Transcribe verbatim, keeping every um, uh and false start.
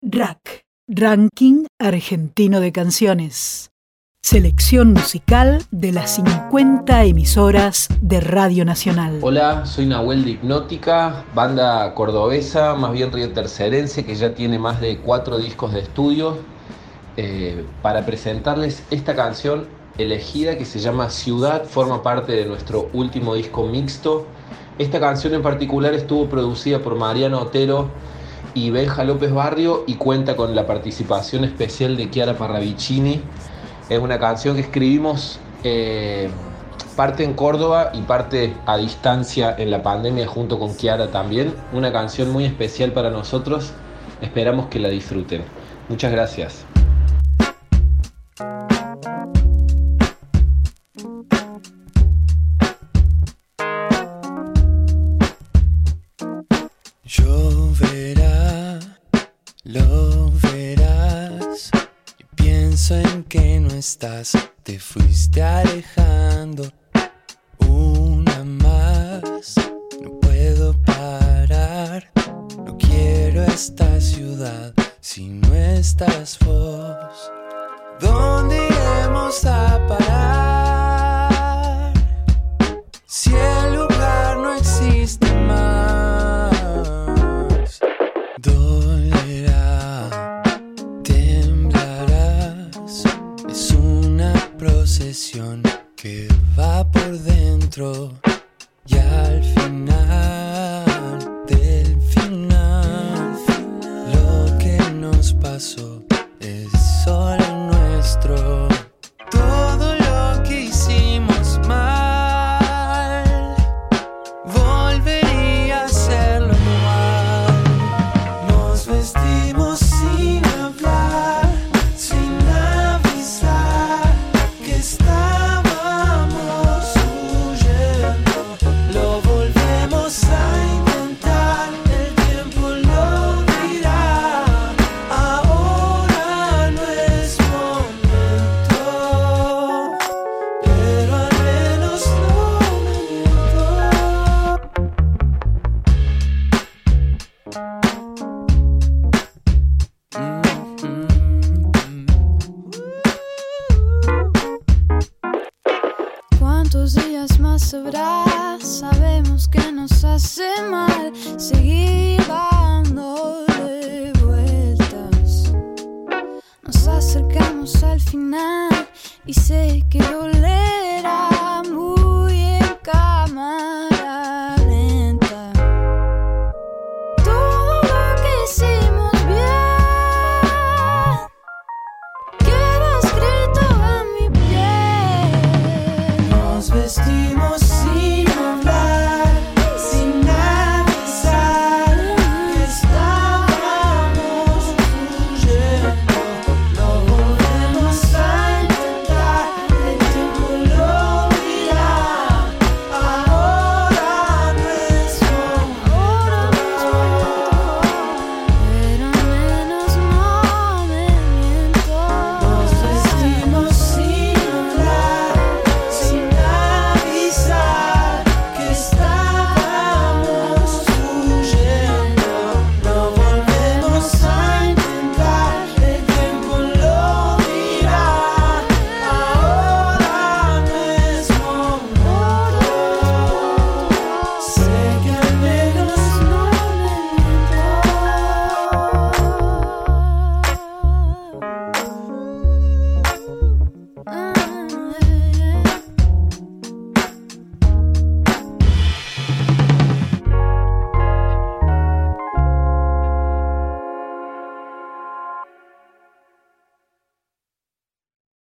Rack, Ranking Argentino de Canciones. Selección musical de las cincuenta emisoras de Radio Nacional. Hola, soy Nahuel de Hipnótica, banda cordobesa, más bien riotercerense, que ya tiene más de cuatro discos de estudio, eh, para presentarles esta canción elegida que se llama Ciudad, forma parte de nuestro último disco mixto. Esta canción en particular estuvo producida por Mariano Otero y Benja López Barrio y cuenta con la participación especial de Chiara Parravicini. Es una canción que escribimos eh, parte en Córdoba y parte a distancia en la pandemia junto con Chiara también. Una canción muy especial para nosotros. Esperamos que la disfruten. Muchas gracias. Lloverá, lo verás, y pienso en que no estás, te fuiste alejando. Una más, no puedo parar, no quiero esta ciudad si no estás vos. ¿Dónde iremos a parar si el lugar no existe más? Dolerá, temblarás, es una procesión que va por dentro y al final del final lo que nos pasó es solo nuestro. Todo lo que hicimos mal volvería a hacerlo igual. Nos vestimos sin hablar, sin avisar que estábamos huyendo. Lo volvemos a intentar, el tiempo lo dirá. Ahora no es momento, pero al menos no me miento. ¿Cuántos días más habrá? Sabemos que nos hace mal seguir dándole vueltas. Nos acercamos al final y sé que doler.